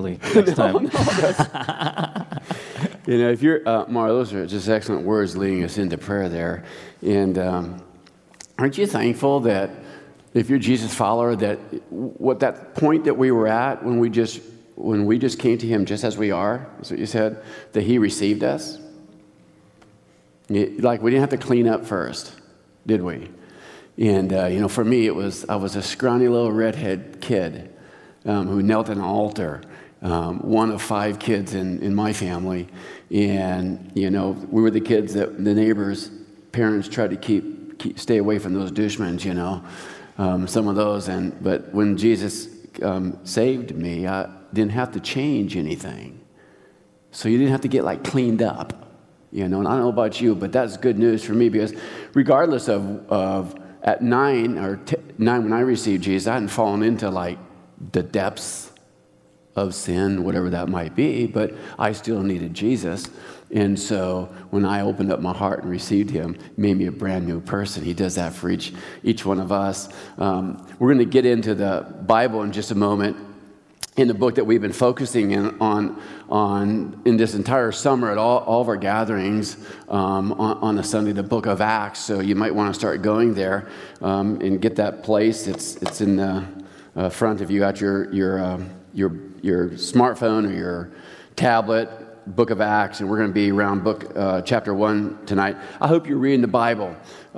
Julie next time. If you're, Mara, those are just excellent words leading us into prayer there. And aren't you thankful that if you're a Jesus follower, that what that point that we were at when we just came to him just as we are, that's what you said, that he received us? Like we didn't have to clean up first, did we? And, for me, I was a scrawny little redhead kid who knelt at an altar, one of 5 kids in my family. And, we were the kids that the neighbors' parents tried to stay away from those douchemen, some of those. But when Jesus saved me, I didn't have to change anything. So you didn't have to get cleaned up. And I don't know about you, but that's good news for me, because regardless of at 9 when I received Jesus, I hadn't fallen into the depths of sin, whatever that might be, but I still needed Jesus. And so when I opened up my heart and received him, it made me a brand new person. He does that for each one of us. We're going to get into the Bible in just a moment. In the book that we've been focusing on in this entire summer at all of our gatherings on a Sunday, the book of Acts. So you might want to start going there and get that place. It's in the front if you got your smartphone or your tablet. Book of Acts, and we're going to be around chapter 1 tonight. I hope you're reading the Bible.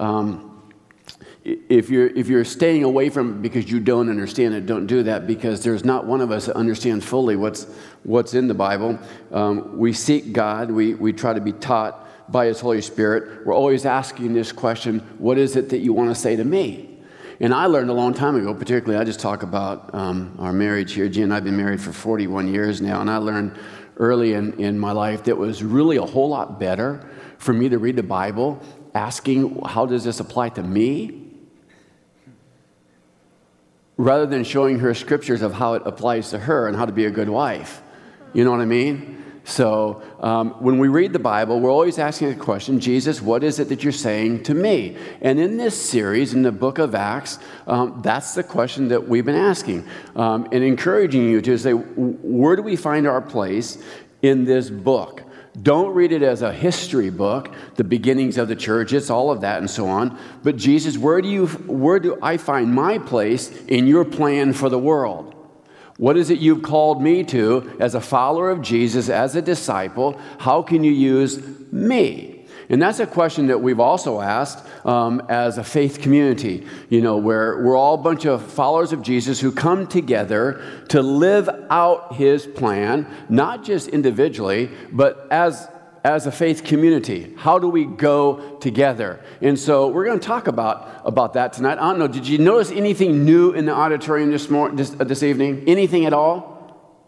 If you're staying away from it because you don't understand it, don't do that, because there's not one of us that understands fully what's in the Bible. We seek God. We try to be taught by his Holy Spirit. We're always asking this question, what is it that you want to say to me? And I learned a long time ago, particularly I just talk about our marriage here. Jen and I have been married for 41 years now, and I learned early in my life that it was really a whole lot better for me to read the Bible asking, how does this apply to me? Rather than showing her scriptures of how it applies to her and how to be a good wife. You know what I mean? So when we read the Bible, we're always asking the question, Jesus, what is it that you're saying to me? And in this series, in the book of Acts, that's the question that we've been asking and encouraging you to say, where do we find our place in this book? Don't read it as a history book, the beginnings of the church, it's all of that and so on. But Jesus, where do I find my place in your plan for the world? What is it you've called me to as a follower of Jesus, as a disciple? How can you use me? And that's a question that we've also asked as a faith community, where we're all a bunch of followers of Jesus who come together to live out his plan, not just individually, but as a faith community. How do we go together? And so we're going to talk about that tonight. I don't know, did you notice anything new in the auditorium this evening? Anything at all?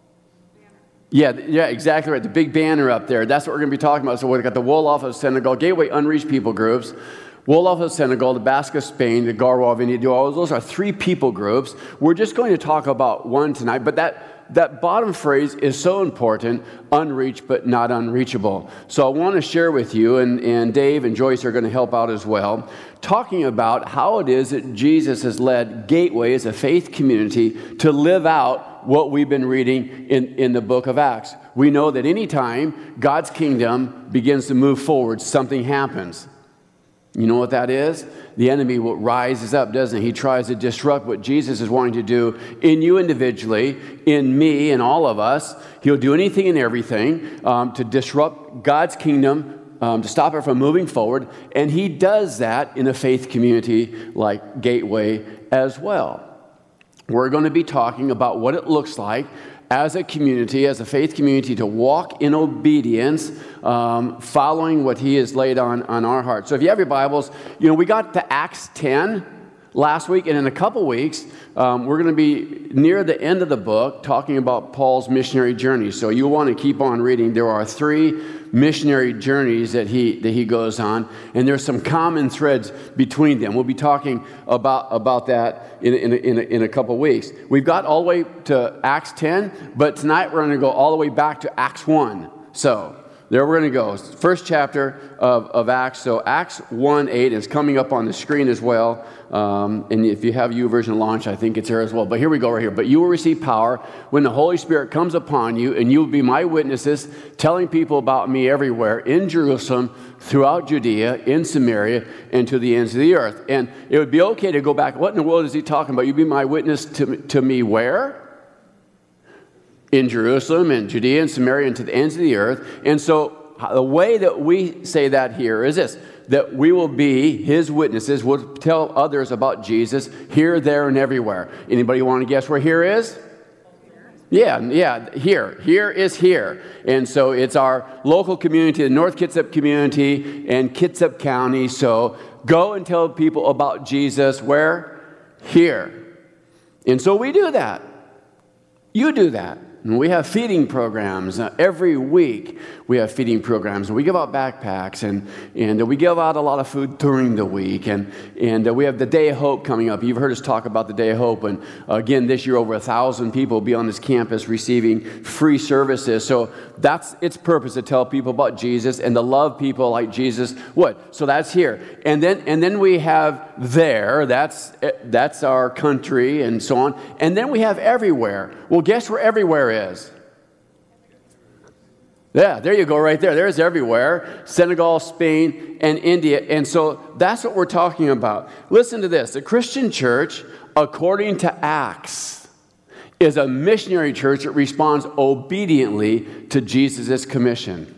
Yeah, exactly right. The big banner up there. That's what we're going to be talking about. So we've got the Wolof of Senegal, Gateway Unreached People Groups, Wolof of Senegal, the Basque of Spain, the Garwa of India. Those are 3 people groups. We're just going to talk about one tonight, but that bottom phrase is so important, unreached but not unreachable. So I want to share with you, and Dave and Joyce are going to help out as well, talking about how it is that Jesus has led Gateway as a faith community to live out what we've been reading in the book of Acts. We know that anytime God's kingdom begins to move forward, something happens. You know what that is? The enemy rises up, doesn't he? He tries to disrupt what Jesus is wanting to do in you individually, in me, and all of us. He'll do anything and everything to disrupt God's kingdom, to stop it from moving forward. And he does that in a faith community like Gateway as well. We're going to be talking about what it looks like as a community, as a faith community, to walk in obedience, following what he has laid on our hearts. So if you have your Bibles, we got to Acts 10 last week, and in a couple weeks, we're going to be near the end of the book talking about Paul's missionary journey. So you want to keep on reading. There are 3 missionary journeys that he goes on, and there's some common threads between them. We'll be talking about that in a couple weeks. We've got all the way to Acts 10, but tonight we're going to go all the way back to Acts 1. So there we're going to go. First chapter of Acts. So Acts 1:8 is coming up on the screen as well. And if you have YouVersion launch, I think it's there as well. But here we go right here. But you will receive power when the Holy Spirit comes upon you, and you will be my witnesses, telling people about me everywhere, in Jerusalem, throughout Judea, in Samaria, and to the ends of the earth. And it would be okay to go back. What in the world is he talking about? You'll be my witness to me where? In Jerusalem, and Judea, and Samaria, and to the ends of the earth. And so the way that we say that here is this, that we will be his witnesses. We'll tell others about Jesus here, there, and everywhere. Anybody want to guess where here is? Yeah, here. Here is here. And so it's our local community, the North Kitsap community and Kitsap County. So go and tell people about Jesus where? Here. And so we do that. You do that. And we have feeding programs. Every week we have feeding programs. And we give out backpacks, and we give out a lot of food during the week. And we have the Day of Hope coming up. You've heard us talk about the Day of Hope. And again, this year over 1,000 people will be on this campus receiving free services. So that's its purpose, to tell people about Jesus and to love people like Jesus would. So that's here. And then we have there. That's our country and so on. And then we have everywhere. Well, guess where everywhere is? Yeah, there you go right there. There's everywhere. Senegal, Spain, and India. And so that's what we're talking about. Listen to this. The Christian church, according to Acts, is a missionary church that responds obediently to Jesus' commission.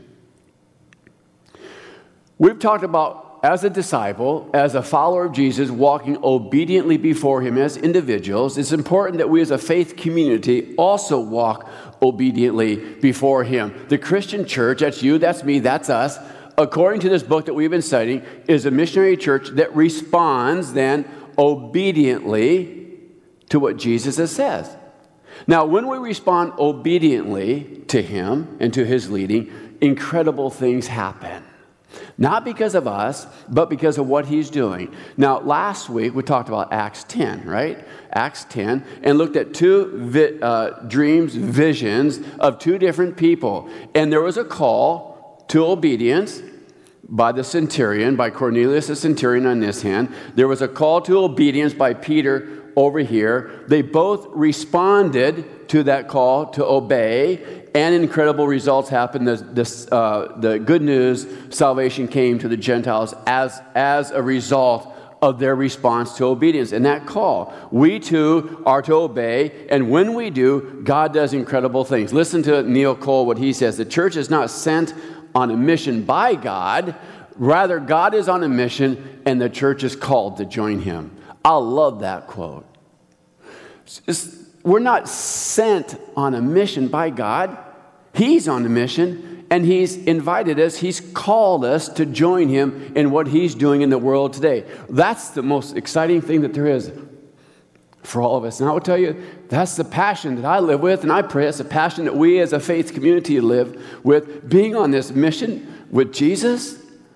We've talked about, as a disciple, as a follower of Jesus, walking obediently before him as individuals. It's important that we as a faith community also walk obediently before him. The Christian church, that's you, that's me, that's us, according to this book that we've been studying, is a missionary church that responds then obediently to what Jesus says. Now, when we respond obediently to him and to his leading, incredible things happen. Not because of us, but because of what he's doing. Now, last week, we talked about Acts 10, right? Acts 10, and looked at two dreams, visions of two different people. And there was a call to obedience by the centurion, by Cornelius the centurion on this hand. There was a call to obedience by Peter over here. They both responded to that call to obey, and incredible results happened. The good news, salvation came to the Gentiles as a result of their response to obedience. And that call, we too are to obey, and when we do, God does incredible things. Listen to Neil Cole, what he says. The church is not sent on a mission by God. Rather, God is on a mission, and the church is called to join him. I love that quote. We're not sent on a mission by God. He's on a mission, and he's invited us. He's called us to join him in what he's doing in the world today. That's the most exciting thing that there is for all of us. And I will tell you, that's the passion that I live with, and I pray it's a passion that we as a faith community live with, being on this mission with Jesus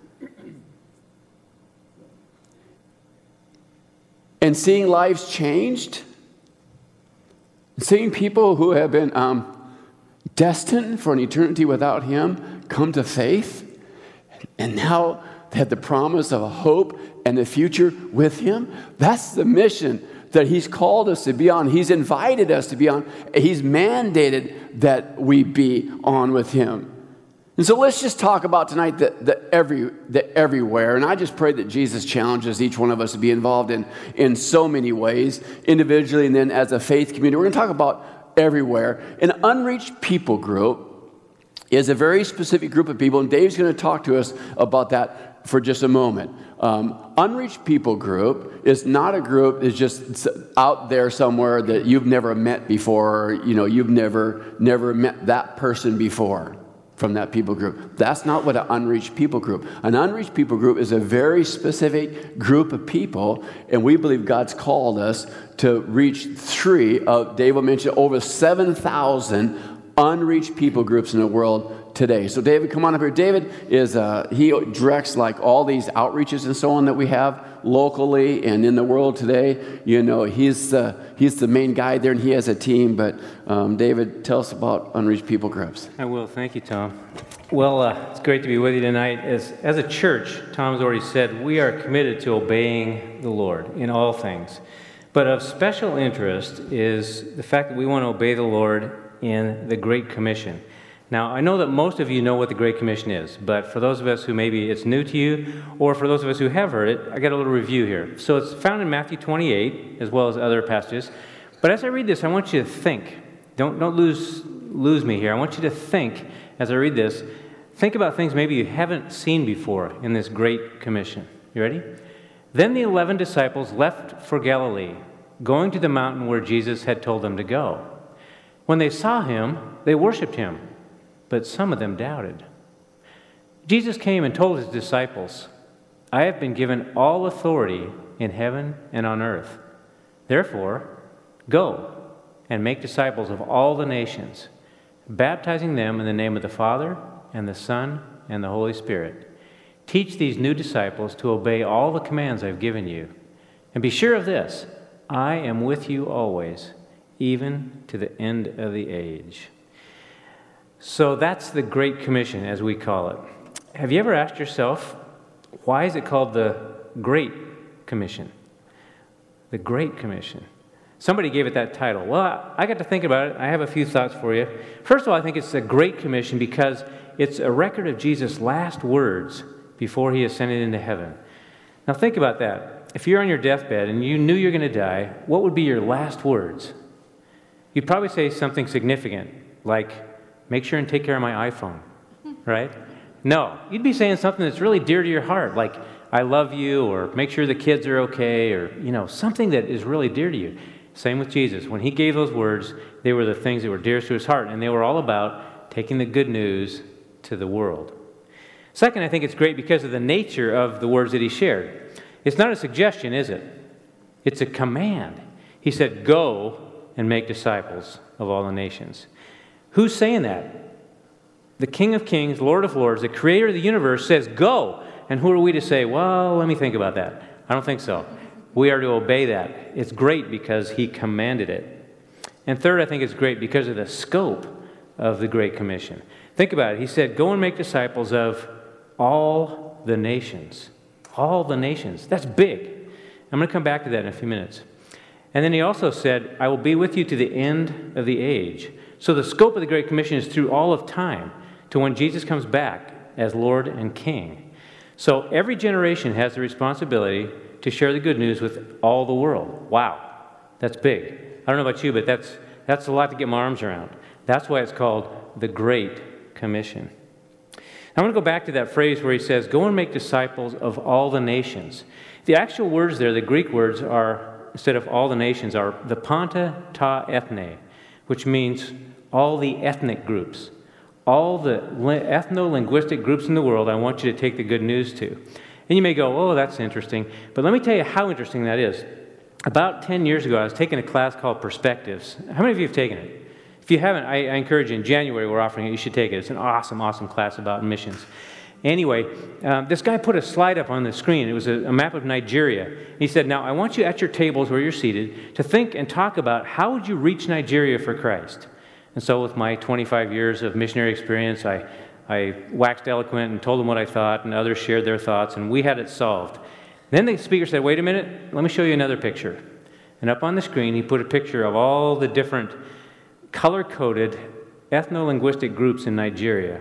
and seeing lives changed. Seeing people who have been destined for an eternity without him come to faith, and now they have the promise of a hope and a future with him. That's the mission that he's called us to be on. He's invited us to be on. He's mandated that we be on with him. And so let's just talk about tonight the everywhere. And I just pray that Jesus challenges each one of us to be involved in so many ways, individually and then as a faith community. We're going to talk about everywhere. An unreached people group is a very specific group of people, and Dave's going to talk to us about that for just a moment. Unreached people group is not a group that's just out there somewhere that you've never met before, or, you've never met that person before. From that people group. That's not what an unreached people group. An unreached people group is a very specific group of people, and we believe God's called us to reach Dave will mention over 7,000 unreached people groups in the world today. So David, come on up here. David he directs like all these outreaches and so on that we have locally and in the world today. He's the main guy there, and he has a team. But David, tell us about unreached people groups. I will. Thank you, Tom. Well, it's great to be with you tonight. As a church, Tom's already said, we are committed to obeying the Lord in all things. But of special interest is the fact that we want to obey the Lord in the Great Commission. Now, I know that most of you know what the Great Commission is, but for those of us who maybe it's new to you, or for those of us who have heard it, I got a little review here. So it's found in Matthew 28, as well as other passages. But as I read this, I want you to think. Don't lose me here. I want you to think, as I read this, think about things maybe you haven't seen before in this Great Commission. You ready? Then the 11 disciples left for Galilee, going to the mountain where Jesus had told them to go. When they saw him, they worshipped him, but some of them doubted. Jesus came and told his disciples, I have been given all authority in heaven and on earth. Therefore, go and make disciples of all the nations, baptizing them in the name of the Father and the Son and the Holy Spirit. Teach these new disciples to obey all the commands I've given you. And be sure of this, I am with you always, even to the end of the age. So that's the Great Commission, as we call it. Have you ever asked yourself, why is it called the Great Commission? The Great Commission. Somebody gave it that title. Well, I got to think about it. I have a few thoughts for you. First of all, I think it's the Great Commission because it's a record of Jesus' last words before he ascended into heaven. Now think about that. If you're on your deathbed and you knew you're going to die, what would be your last words? You'd probably say something significant, like, make sure and take care of my iPhone, right? No, you'd be saying something that's really dear to your heart, like, I love you, or make sure the kids are okay, or, something that is really dear to you. Same with Jesus. When he gave those words, they were the things that were dearest to his heart, and they were all about taking the good news to the world. Second, I think it's great because of the nature of the words that he shared. It's not a suggestion, is it? It's a command. He said, go and make disciples of all the nations. Who's saying that? The King of Kings, Lord of Lords, the creator of the universe says, go. And who are we to say, well, let me think about that? I don't think so. We are to obey that. It's great because he commanded it. And third, I think it's great because of the scope of the Great Commission. Think about it. He said, go and make disciples of all the nations. All the nations. That's big. I'm going to come back to that in a few minutes. And then he also said, I will be with you to the end of the age. So the scope of the Great Commission is through all of time to when Jesus comes back as Lord and King. So every generation has the responsibility to share the good news with all the world. Wow, that's big. I don't know about you, but that's a lot to get my arms around. That's why it's called the Great Commission. I want to go back to that phrase where he says, go and make disciples of all the nations. The actual words there, the Greek words are, instead of all the nations, are the panta ta ethne, which means all the ethnic groups. All the ethno-linguistic groups in the world I want you to take the good news to. And you may go, oh, that's interesting. But let me tell you how interesting that is. About 10 years ago, I was taking a class called Perspectives. How many of you have taken it? If you haven't, I encourage you. In January, we're offering it. You should take it. It's an awesome, awesome class about missions. Anyway, this guy put a slide up on the screen. It was a map of Nigeria. He said, now, I want you at your tables where you're seated to think and talk about how would you reach Nigeria for Christ? And so with my 25 years of missionary experience, I waxed eloquent and told them what I thought, and others shared their thoughts, and we had it solved. Then the speaker said, wait a minute, let me show you another picture. And up on the screen, he put a picture of all the different color-coded ethno-linguistic groups in Nigeria,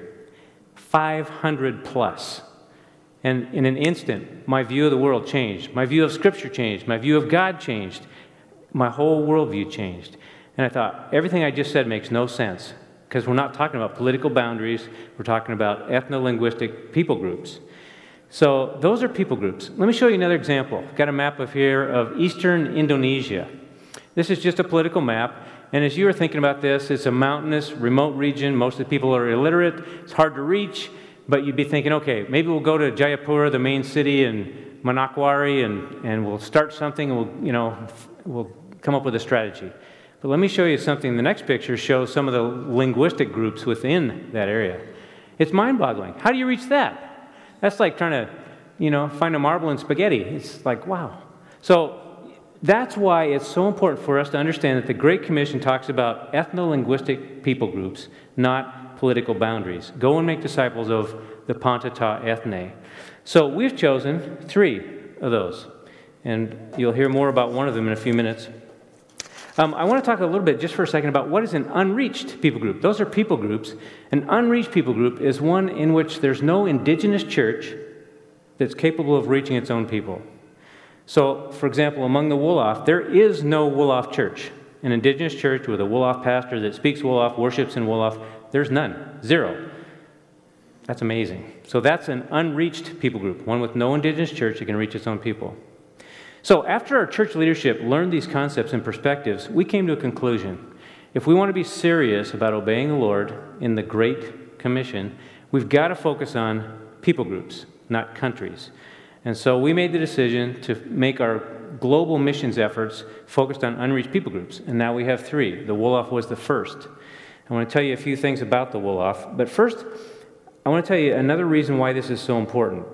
500 plus. And in an instant, my view of the world changed. My view of Scripture changed. My view of God changed. My whole worldview changed. And I thought, everything I just said makes no sense, because we're not talking about political boundaries. We're talking about ethno-linguistic people groups. So those are people groups. Let me show you another example. I've got a map of here of eastern Indonesia. This is just a political map. And as you were thinking about this, it's a mountainous, remote region. Most of the people are illiterate. It's hard to reach. But you'd be thinking, okay, maybe we'll go to Jayapura, the main city, and Manokwari, and we'll start something, and we'll come up with a strategy. But let me show you something. The next picture shows some of the linguistic groups within that area. It's mind-boggling. How do you reach that? That's like trying to, find a marble in spaghetti. It's like, wow. So That's why it's so important for us to understand that the Great Commission talks about ethno-linguistic people groups, not political boundaries. Go and make disciples of the Panta Ta ethne. So we've chosen 3 of those, and you'll hear more about one of them in a few minutes. I want to talk a little bit, just for a second, about what is an unreached people group. Those are people groups. An unreached people group is one in which there's no indigenous church that's capable of reaching its own people. So, for example, among the Wolof, there is no Wolof church. An indigenous church with a Wolof pastor that speaks Wolof, worships in Wolof, there's none. 0. That's amazing. So that's an unreached people group, one with no indigenous church that can reach its own people. So after our church leadership learned these concepts and perspectives, we came to a conclusion. If we want to be serious about obeying the Lord in the Great Commission, we've got to focus on people groups, not countries. And so we made the decision to make our global missions efforts focused on unreached people groups. And now we have 3. The Wolof was the first. I want to tell you a few things about the Wolof. But first, I want to tell you another reason why this is so important.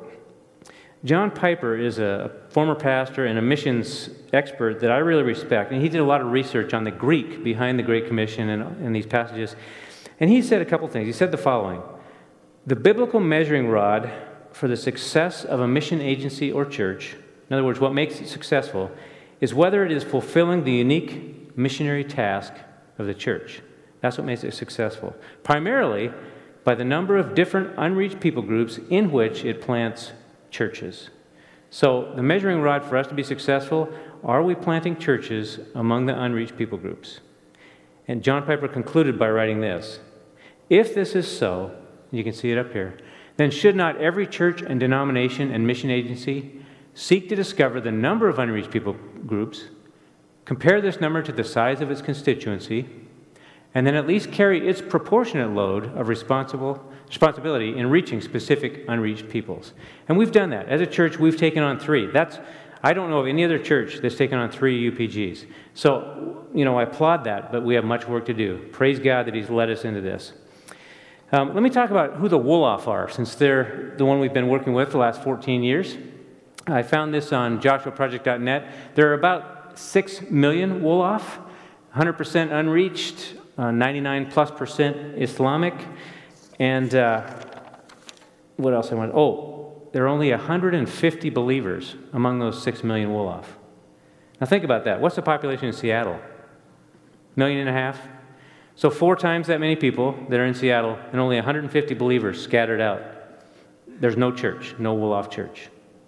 John Piper is a former pastor and a missions expert that I really respect. And he did a lot of research on the Greek behind the Great Commission and these passages. And he said a couple things. He said the following: the biblical measuring rod for the success of a mission agency or church, in other words, what makes it successful, is whether it is fulfilling the unique missionary task of the church. That's what makes it successful. Primarily by the number of different unreached people groups in which it plants churches. So the measuring rod for us to be successful, are we planting churches among the unreached people groups? And John Piper concluded by writing this: if this is so, you can see it up here, then should not every church and denomination and mission agency seek to discover the number of unreached people groups, compare this number to the size of its constituency, and then at least carry its proportionate load of responsibility in reaching specific unreached peoples? And we've done that. As a church, we've taken on 3. I don't know of any other church that's taken on 3 UPGs. So, I applaud that, but we have much work to do. Praise God that He's led us into this. Let me talk about who the Wolof are, since they're the one we've been working with the last 14 years. I found this on joshuaproject.net. There are about 6 million Wolof, 100% unreached, 99+% Islamic, and what else I want? There are only 150 believers among those 6 million Wolof. Now think about that. What's the population in Seattle? 1.5 million? So 4 times that many people that are in Seattle, and only 150 believers scattered out. There's no church, no Wolof church.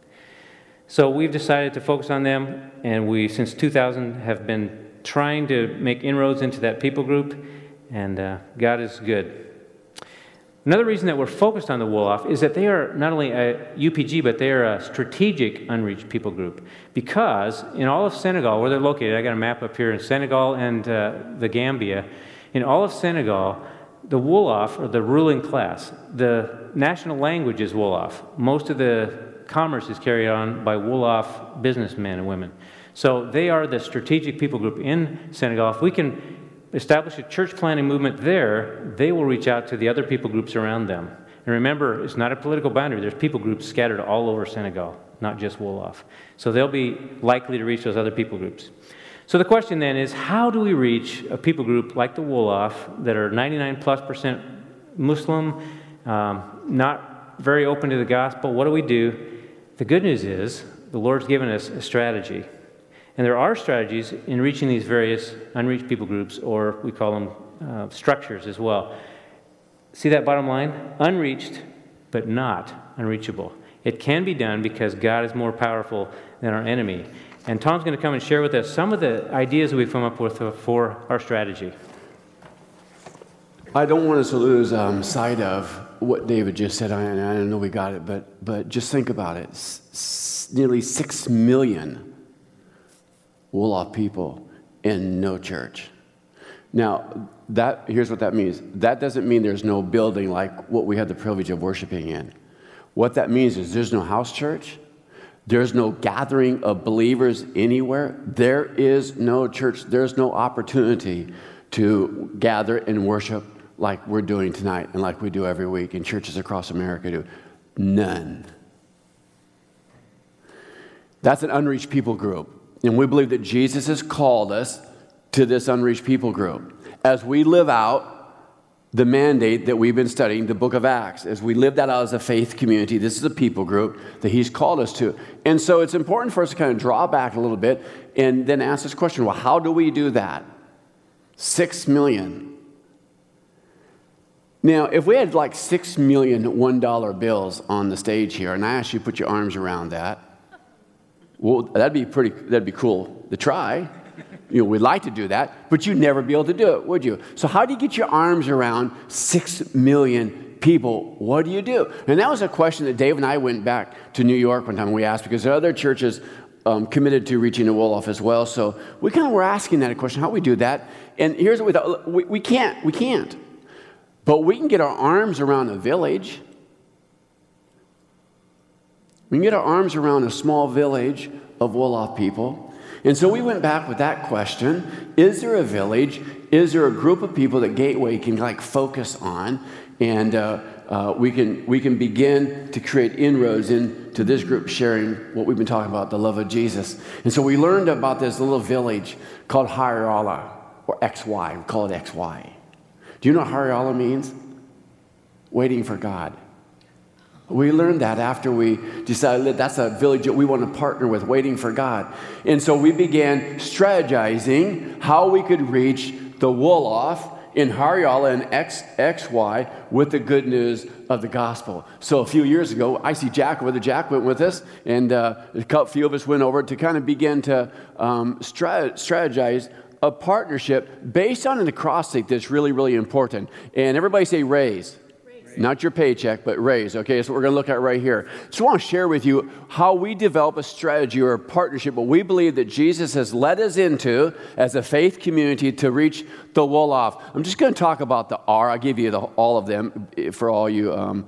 So we've decided to focus on them, and we, since 2000, have been trying to make inroads into that people group, and God is good. Another reason that we're focused on the Wolof is that they are not only a UPG, but they are a strategic unreached people group. Because in all of Senegal, where they're located, I got a map up here in Senegal and the Gambia. In all of Senegal, the Wolof, or the ruling class, the national language is Wolof. Most of the commerce is carried on by Wolof businessmen and women. So they are the strategic people group in Senegal. If we can establish a church planting movement there, they will reach out to the other people groups around them. And remember, it's not a political boundary. There's people groups scattered all over Senegal, not just Wolof. So they'll be likely to reach those other people groups. So the question then is, how do we reach a people group like the Wolof that are 99+% Muslim, not very open to the gospel? What do we do? The good news is the Lord's given us a strategy. And there are strategies in reaching these various unreached people groups, or we call them structures as well. See that bottom line? Unreached, but not unreachable. It can be done because God is more powerful than our enemy. And Tom's going to come and share with us some of the ideas we've come up with for our strategy. I don't want us to lose sight of what David just said. I know we got it, but just think about it. Nearly 6 million Wolof people in no church. Now, here's what that means. That doesn't mean there's no building like what we had the privilege of worshiping in. What that means is there's no house church. There's no gathering of believers anywhere. There is no church. There's no opportunity to gather and worship like we're doing tonight and like we do every week and churches across America do. None. That's an unreached people group. And we believe that Jesus has called us to this unreached people group. As we live out the mandate that we've been studying, the book of Acts, as we live that out as a faith community, this is a people group that he's called us to. And so it's important for us to kind of draw back a little bit and then ask this question, well, how do we do that? 6 million. Now, if we had like 6 million $1 bills on the stage here, and I asked you to put your arms around that, well, that'd be cool to try. We'd like to do that, but you'd never be able to do it, would you? So how do you get your arms around 6 million people? What do you do? And that was a question that Dave and I went back to New York one time and we asked, because there are other churches committed to reaching the Wolof as well. So we kind of were asking that question, how do we do that? And here's what we thought, we can't. But we can get our arms around a village. We can get our arms around a small village of Wolof people. And so we went back with that question. Is there a village? Is there a group of people that Gateway can focus on? And we can begin to create inroads into this group sharing what we've been talking about, the love of Jesus. And so we learned about this little village called Hariola, or XY. We call it XY. Do you know what Hariola means? Waiting for God. We learned that after we decided that that's a village that we want to partner with, waiting for God. And so we began strategizing how we could reach the Wolof in Hariola and XY with the good news of the gospel. So a few years ago, I see Jack over there. Jack went with us, and a few of us went over to kind of begin to strategize a partnership based on an acrostic that's really, really important. And everybody say raise. Not your paycheck, but raise. Okay, that's what we're going to look at right here. So I want to share with you how we develop a strategy or a partnership, what we believe that Jesus has led us into as a faith community to reach the Wolof. I'm just going to talk about the R. I'll give you all of them for all you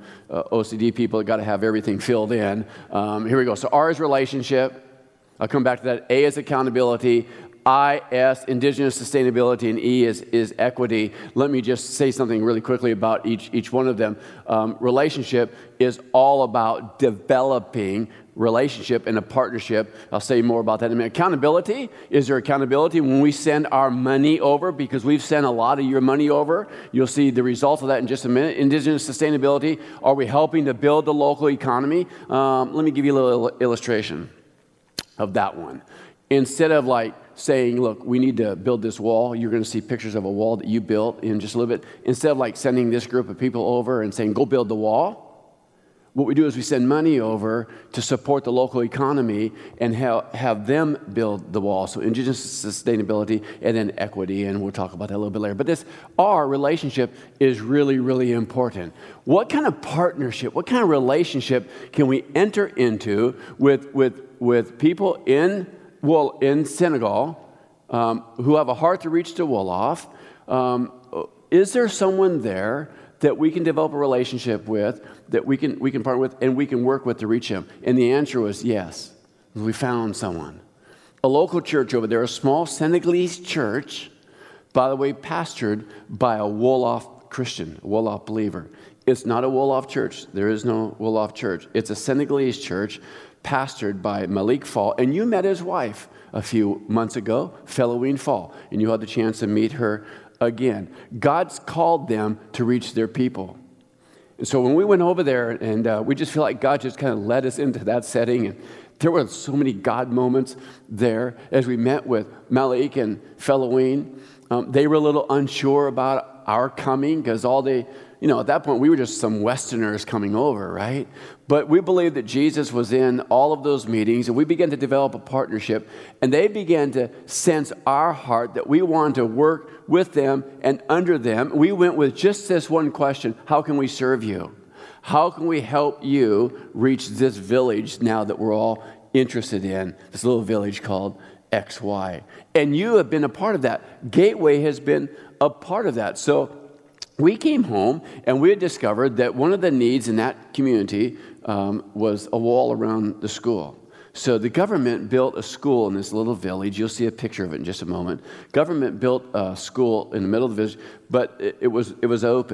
OCD people that got to have everything filled in. Here we go. So R is relationship. I'll come back to that. A is accountability. I, S, indigenous sustainability, and E is equity. Let me just say something really quickly about each one of them. Relationship is all about developing relationship and a partnership. I'll say more about that in a minute. Accountability, is there accountability when we send our money over? Because we've sent a lot of your money over. You'll see the results of that in just a minute. Indigenous sustainability, are we helping to build the local economy? Let me give you a little illustration of that one. Instead of saying, look, we need to build this wall, you're going to see pictures of a wall that you built in just a little bit. Instead of sending this group of people over and saying, go build the wall, what we do is we send money over to support the local economy and have them build the wall. So indigenous sustainability and then equity, and we'll talk about that a little bit later. But our relationship is really, really important. What kind of partnership, what kind of relationship can we enter into with people in Senegal, who have a heart to reach the Wolof? Is there someone there that we can develop a relationship with, that we can partner with, and we can work with to reach him? And the answer was yes. We found someone. A local church over there, a small Senegalese church, by the way, pastored by a Wolof Christian, a Wolof believer. It's not a Wolof church. There is no Wolof church. It's a Senegalese church pastored by Malik Fall, and you met his wife a few months ago, Feloween Fall, and you had the chance to meet her again. God's called them to reach their people. And so when we went over there, and we just feel like God just kind of led us into that setting, and there were so many God moments there as we met with Malik and Feloween. They were a little unsure about our coming because at that point, we were just some Westerners coming over, right? But we believed that Jesus was in all of those meetings, and we began to develop a partnership, and they began to sense our heart that we wanted to work with them and under them. We went with just this one question: how can we serve you? How can we help you reach this village now that we're all interested in, this little village called XY? And you have been a part of that. Gateway has been a part of that. So we came home and we had discovered that one of the needs in that community was a wall around the school. So the government built a school in this little village. You'll see a picture of it in just a moment. Government built a school in the middle of the village, but it was open.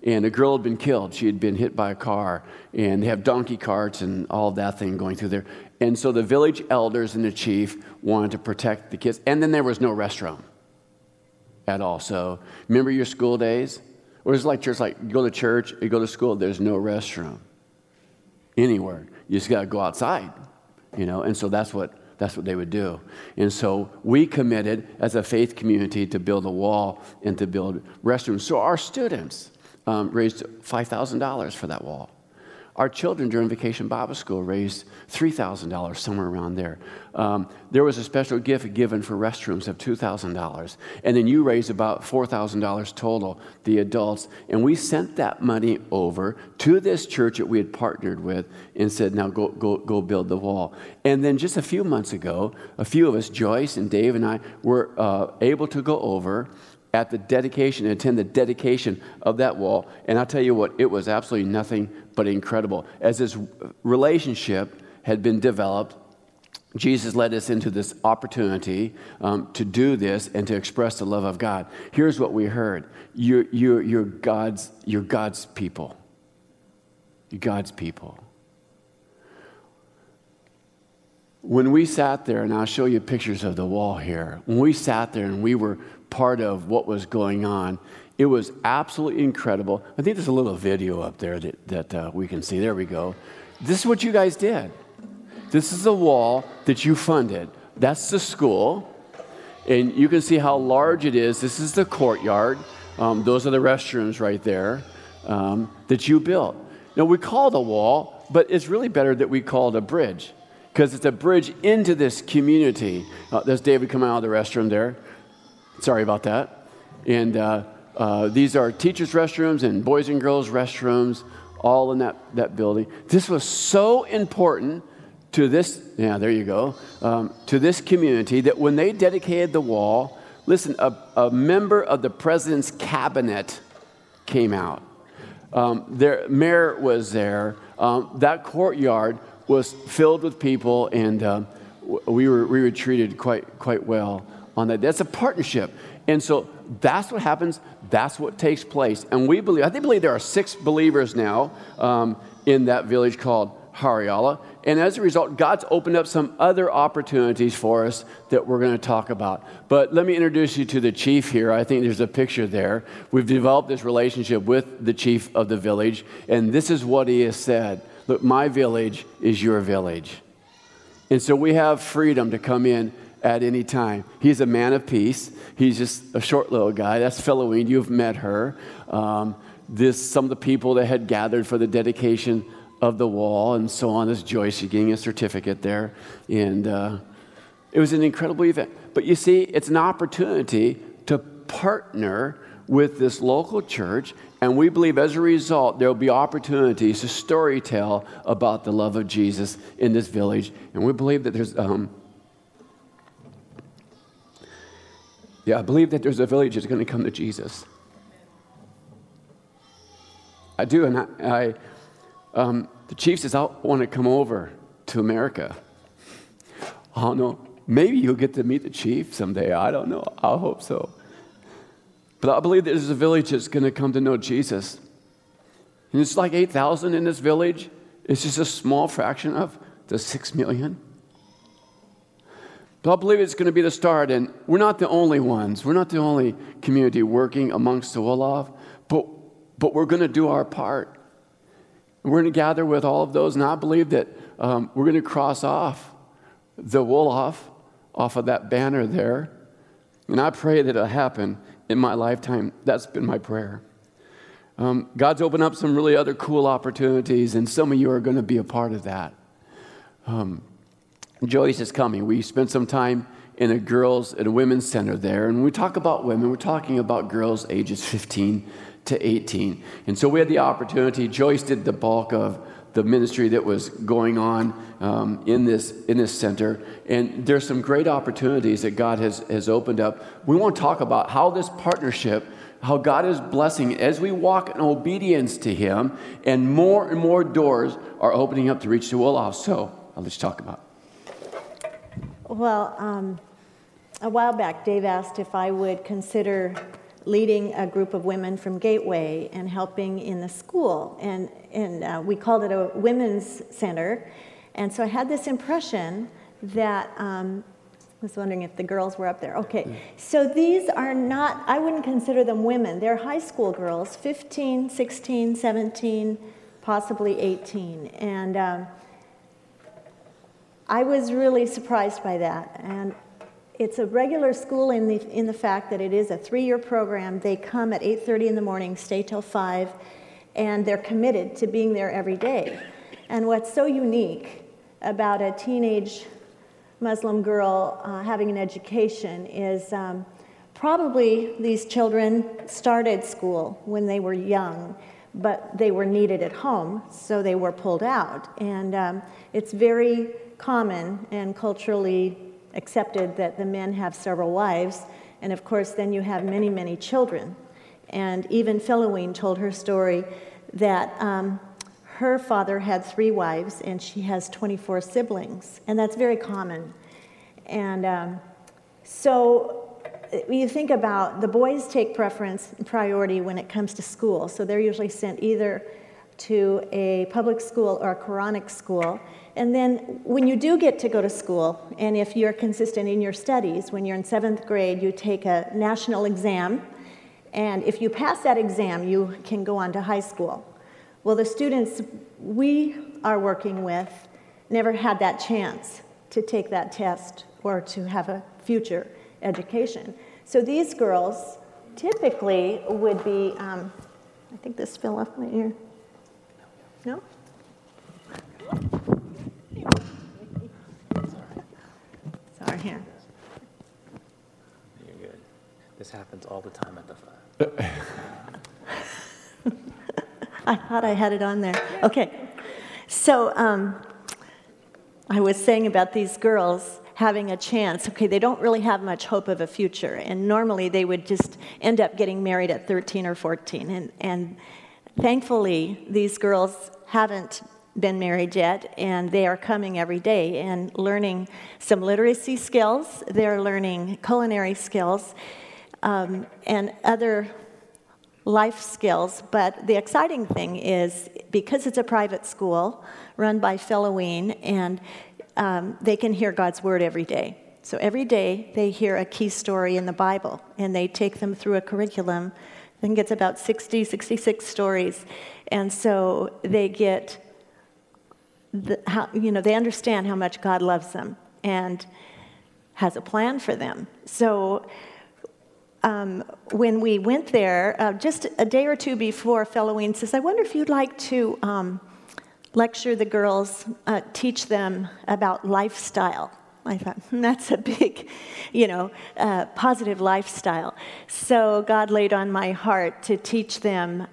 and a girl had been killed. She had been hit by a car, and they have donkey carts and all that thing going through there. And so the village elders and the chief wanted to protect the kids. And then there was no restroom at all. So remember your school days? Or it's like church, like you go to church, you go to school, there's no restroom anywhere. You just got to go outside, and so that's what they would do. And so we committed as a faith community to build a wall and to build restrooms. So our students raised $5,000 for that wall. Our children during Vacation Bible School raised $3,000, somewhere around there. There was a special gift given for restrooms of $2,000. And then you raised about $4,000 total, the adults. And we sent that money over to this church that we had partnered with and said, now go build the wall. And then just a few months ago, a few of us, Joyce and Dave and I, were able to go over at the dedication, attend the dedication of that wall. And I'll tell you what, it was absolutely nothing but incredible. As this relationship had been developed, Jesus led us into this opportunity to do this and to express the love of God. Here's what we heard. You're God's people. You're God's people. When we sat there, and I'll show you pictures of the wall here, when we sat there and we were part of what was going on, it was absolutely incredible. I think there's a little video up there that we can see. There we go. This is what you guys did. This is the wall that you funded. That's the school. And you can see how large it is. This is the courtyard. Those are the restrooms right there that you built. Now, we call it a wall, but it's really better that we call it a bridge, because it's a bridge into this community. There's David coming out of the restroom there. Sorry about that. And these are teachers' restrooms and boys and girls' restrooms, all in that building. This was so important to this, there you go, to this community that when they dedicated the wall, listen, a member of the president's cabinet came out. Their mayor was there. That courtyard was filled with people, and we were treated quite well on that. That's a partnership. And so that's what happens. That's what takes place. And I believe there are 6 believers now in that village called Hariola. And as a result, God's opened up some other opportunities for us that we're going to talk about. But let me introduce you to the chief here. I think there's a picture there. We've developed this relationship with the chief of the village. And this is what he has said. Look, my village is your village. And so we have freedom to come in at any time. He's a man of peace. He's just a short little guy. That's Philoween. You've met her. Some of the people that had gathered for the dedication of the wall and so on. This Joyce, she's getting a certificate there. And it was an incredible event. But you see, it's an opportunity to partner with this local church, and we believe as a result there will be opportunities to storytell about the love of Jesus in this village. And we believe that there's I believe that there's a village that's going to come to Jesus. I do, and the chief says, I want to come over to America. I don't know. Maybe you'll get to meet the chief someday. I don't know. I hope so. But I believe there's a village that's going to come to know Jesus. And it's like 8,000 in this village. It's just a small fraction of the 6 million. But I believe it's going to be the start. And we're not the only ones. We're not the only community working amongst the Wolof. But we're going to do our part. We're going to gather with all of those. And I believe that we're going to cross off the Wolof off of that banner there. And I pray that it'll happen in my lifetime. That's been my prayer. God's opened up some really other cool opportunities, and some of you are going to be a part of that. Joyce is coming. We spent some time in a women's center there, and when we talk about women, we're talking about girls ages 15 to 18. And so we had the opportunity. Joyce did the bulk of the ministry that was going on in this center. And there's some great opportunities that God has opened up. We want to talk about how this partnership, how God is blessing as we walk in obedience to Him, and more doors are opening up to reach the Wolof. So I'll let you talk about it. Well, a while back, Dave asked if I would consider leading a group of women from Gateway and helping in the school. And we called it a women's center. And so I had this impression that, I was wondering if the girls were up there. Okay, so these are not, I wouldn't consider them women. They're high school girls, 15, 16, 17, possibly 18. And I was really surprised by that. And it's a regular school in the fact that it is a 3-year program. They come at 8:30 in the morning, stay till 5, and they're committed to being there every day. And what's so unique about a teenage Muslim girl having an education is probably these children started school when they were young, but they were needed at home, so they were pulled out. And it's very common and culturally accepted that the men have several wives, and of course then you have many, many children. And even Philoween told her story that her father had 3 wives and she has 24 siblings, and that's very common. And so you think about the boys take priority when it comes to school, so they're usually sent either to a public school or a Quranic school. And then when you do get to go to school, and if you're consistent in your studies, when you're in 7th grade, you take a national exam, and if you pass that exam, you can go on to high school. Well, the students we are working with never had that chance to take that test or to have a future education. So these girls typically would be, I think this fell off my ear. No? Sorry, here. You're good. This happens all the time at the fire. I thought I had it on there. Okay. So I was saying about these girls having a chance. Okay, they don't really have much hope of a future, and normally they would just end up getting married at 13 or 14. And thankfully, these girls haven't been married yet, and they are coming every day and learning some literacy skills. They're learning culinary skills and other life skills. But the exciting thing is, because it's a private school run by Philoween, and they can hear God's word every day. So every day they hear a key story in the Bible, and they take them through a curriculum. I think it's about 66 stories. And so they get they understand how much God loves them and has a plan for them. So when we went there, just a day or two before, Philoween says, I wonder if you'd like to lecture the girls, teach them about lifestyle. I thought, that's a big, positive lifestyle. So God laid on my heart to teach them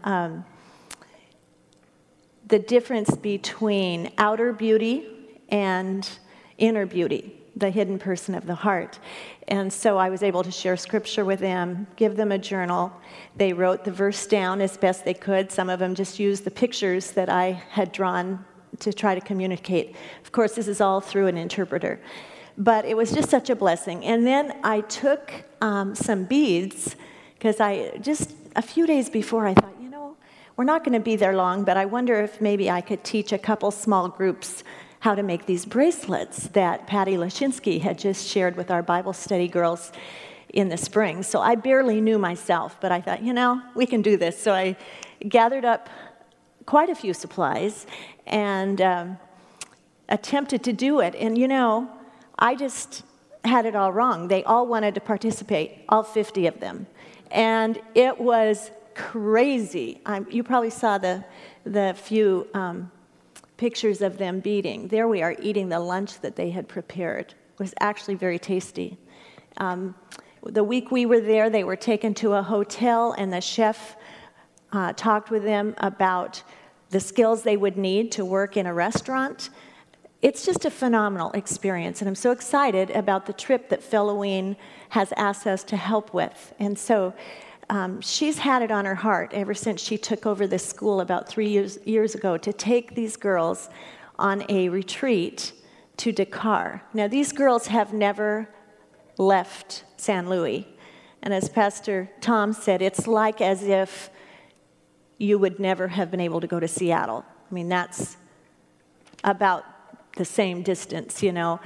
the difference between outer beauty and inner beauty, the hidden person of the heart. And so I was able to share scripture with them, give them a journal. They wrote the verse down as best they could. Some of them just used the pictures that I had drawn to try to communicate. Of course, this is all through an interpreter. But it was just such a blessing. And then I took some beads, because just a few days before, I thought, we're not going to be there long, but I wonder if maybe I could teach a couple small groups how to make these bracelets that Patty Lashinsky had just shared with our Bible study girls in the spring. So I barely knew myself, but I thought, we can do this. So I gathered up quite a few supplies and attempted to do it. And, I just had it all wrong. They all wanted to participate, all 50 of them. And it was crazy. You probably saw the few pictures of them beating. There we are eating the lunch that they had prepared. It was actually very tasty. The week we were there, they were taken to a hotel, and the chef talked with them about the skills they would need to work in a restaurant. It's just a phenomenal experience, and I'm so excited about the trip that Philoween has asked us to help with. And so she's had it on her heart ever since she took over this school about 3 years ago to take these girls on a retreat to Dakar. Now, these girls have never left San Luis. And as Pastor Tom said, it's like as if you would never have been able to go to Seattle. I mean, that's about the same distance, you know.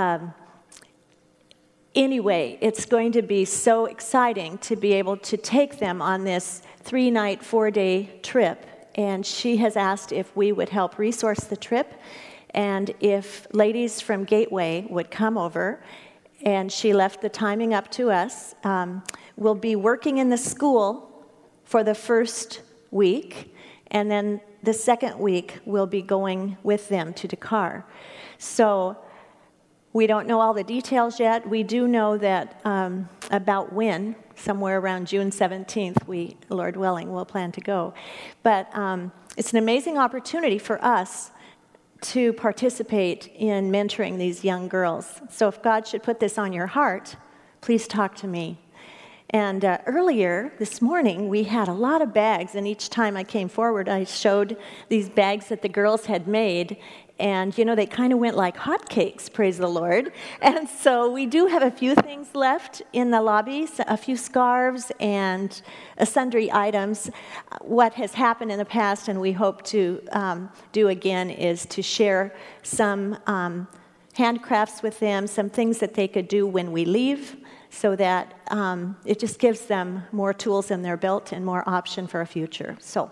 Anyway, it's going to be so exciting to be able to take them on this 3-night, 4-day trip. And she has asked if we would help resource the trip and if ladies from Gateway would come over. And she left the timing up to us. We'll be working in the school for the first week, and then the second week we'll be going with them to Dakar. So we don't know all the details yet. We do know that about when, somewhere around June 17th, we, Lord willing, will plan to go. But it's an amazing opportunity for us to participate in mentoring these young girls. So if God should put this on your heart, please talk to me. And earlier this morning, we had a lot of bags, and each time I came forward, I showed these bags that the girls had made, and, you know, they kind of went like hotcakes, praise the Lord. And so we do have a few things left in the lobby, a few scarves and sundry items. What has happened in the past, and we hope to do again, is to share some handcrafts with them, some things that they could do when we leave, so that it just gives them more tools in their belt and more option for a future. So,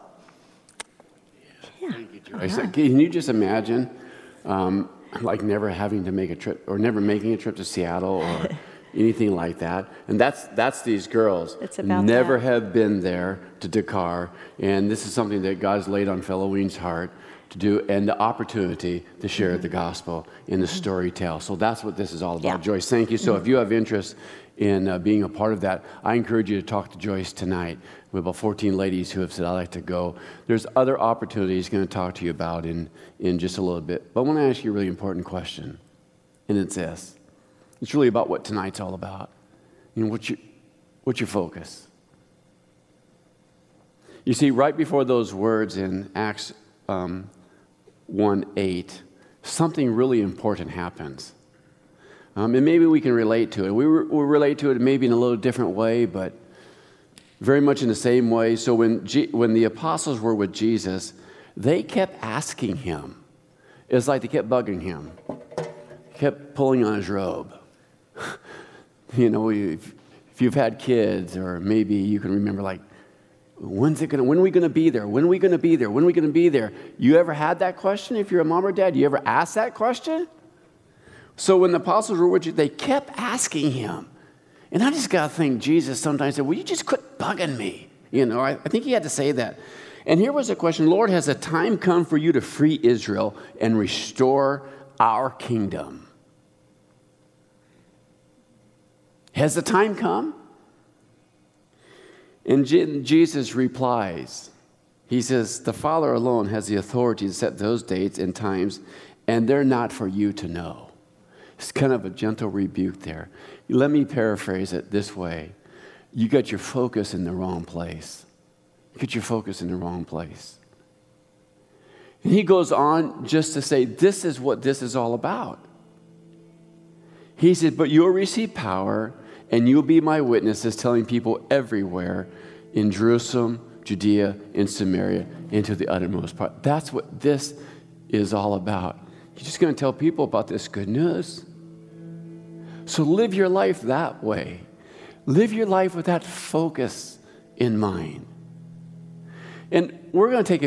yeah. Thank you, Joyce. Can you just imagine, like never having to make a trip, or never making a trip to Seattle, or anything like that? And that's these girls. It's about never that. have been there to Dakar, and this is something that God's laid on Philoween's heart to do, and the opportunity to share the gospel in the story tell. So that's what this is all about. Yeah. Joyce, thank you. So if you have interest in being a part of that, I encourage you to talk to Joyce tonight. We have about 14 ladies who have said, I'd like to go. There's other opportunities going to talk to you about in just a little bit. But I want to ask you a really important question, and it's this. It's really about what tonight's all about. You know, what's your focus? You see, right before those words in Acts 1:8, something really important happens. And maybe we can relate to it. We'll relate to it maybe in a little different way, but very much in the same way. So when the apostles were with Jesus, they kept asking him. It's like they kept bugging him. Kept pulling on his robe. You know, if you've had kids, or maybe you can remember, like, when are we going to be there? When are we going to be there? When are we going to be there? You ever had that question? If you're a mom or dad, you ever asked that question? So when the apostles were with you, they kept asking him. And I just got to think, Jesus sometimes said, will you just quit bugging me? You know, I think he had to say that. And here was the question, Lord, has the time come for you to free Israel and restore our kingdom? Has the time come? And Jesus replies. He says, the Father alone has the authority to set those dates and times, and they're not for you to know. It's kind of a gentle rebuke there. Let me paraphrase it this way. You got your focus in the wrong place. You got your focus in the wrong place. And he goes on just to say, this is what this is all about. He said, but you'll receive power, and you'll be my witnesses, telling people everywhere in Jerusalem, Judea, and Samaria, and to the uttermost part. That's what this is all about. You're just going to tell people about this good news. So live your life that way. Live your life with that focus in mind. And we're going to take a